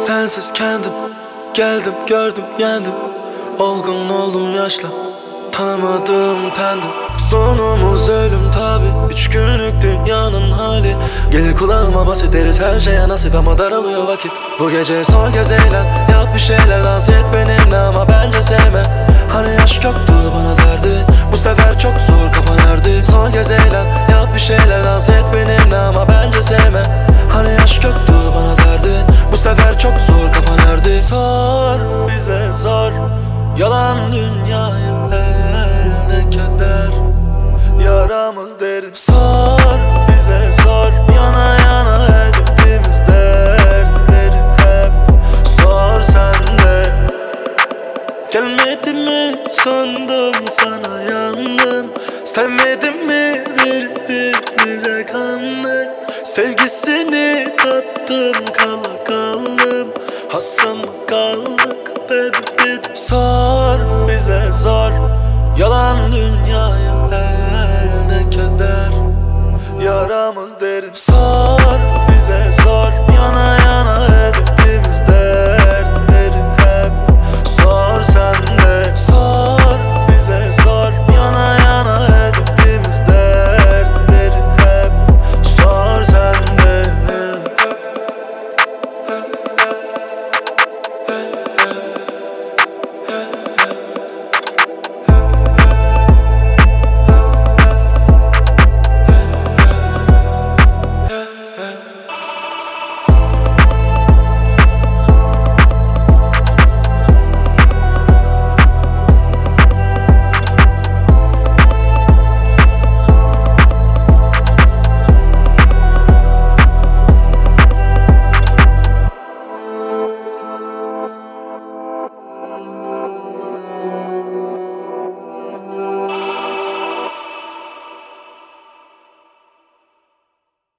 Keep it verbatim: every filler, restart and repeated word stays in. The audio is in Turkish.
Sensiz kendim, geldim gördüm yendim. Olgun oldum yaşla, tanımadığım pendim. Sonumuz ölüm tabi, üç günlük dünyanın hali. Gelir kulağıma bas ederiz her şeye nasip ama daralıyor vakit. Bu gece son kez eğlen, yap bir şeyler, dans et benimle ama bence sevme. Hani aşk yoktu bana derdin, bu sefer çok zor kafa nerede? Son kez eğlen, yap bir şeyler, dans et benimle ama bence sevme. Hani aşk yoktu bana derdin, bu sefer çok zor kafa nerede? Sor bize zor, yalan dünyayı her ne keder. Yaramız derin, sor bize zor, yana yana ettiğimiz dertleri hep sor sen de. Gelmedi mi sandım sana yandım, sevmedim mi birbirimize kandık. Sevgisini tattım kala kaldım, hasım kaldık baby. Sor bize zor, yalan dünyaya her ne keder. Yaramız derin, sor